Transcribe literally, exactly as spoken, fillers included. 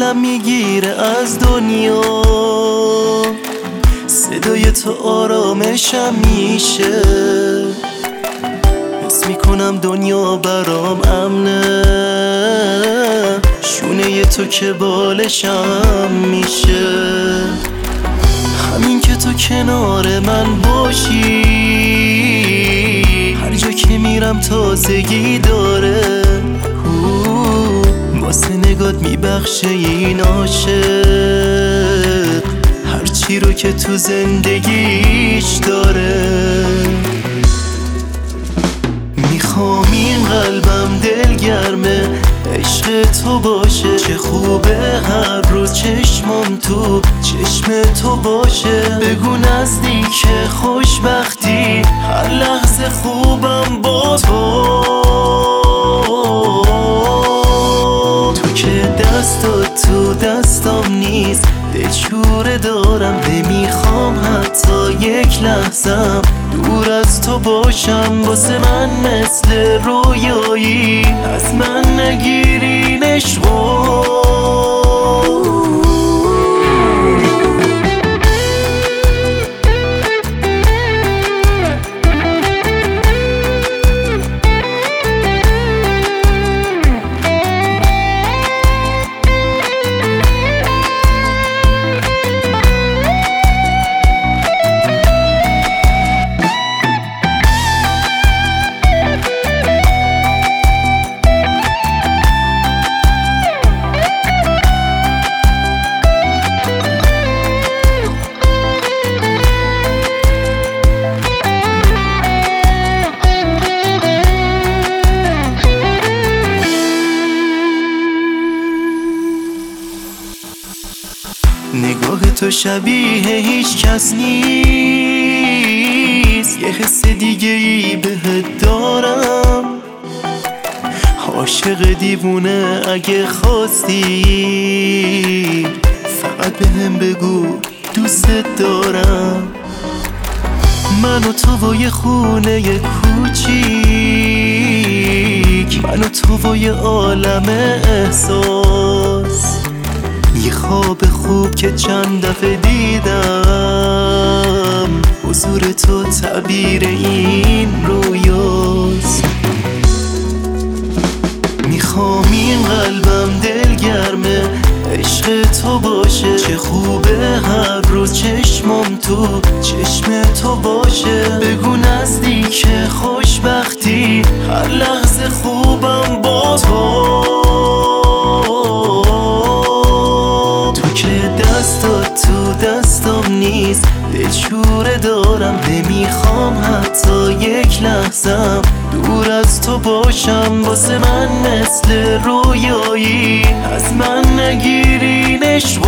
دلم میگیره از دنیا، صدای تو آرامشم میشه، حس میکنم دنیا برام امنه، شونه تو که بالشم میشه. همین که تو کنار من باشی، هر جا که میرم تازگی داره، واسه نگات میبخشه این عاشق هرچی رو که تو زندگیش داره. میخوام این قلبم دلگرمه عشق تو باشه، چه خوبه هر روز چشمم تو چشم تو باشه. بگو نزدیک خوشبختی هر لحظه خوبم با تو، تو که دستات تو دستام نیست، دلشوره دارم نمیخوام حتی یک لحظم دور از تو باشم. واسه من مثل رویایی از من نگیرین عشقو. نگاه تو شبیه هیچ کس نیست، یه حس دیگه ای بهت دارم، عاشق دیوونه اگه خواستی فقط بهم بگو دوست دارم. من و تو و یه خونه کوچیک، من و تو و یه عالم احساس، یه خواب خوب که چند دفعه دیدم، حضور تو تعبیر این رویاست. میخوام این قلبم دلگرمه عشق تو باشه، چه خوبه هر روز چشمم تو چشم تو باشه. بگو نزدیک خوشبختی هر لحظه خوبم با تو، دستات تو دستام نیست، دلشوره دارم نمیخوام حتی یک لحظم دور از تو باشم. واسه من مثل رویایی از من نگیرین عشق.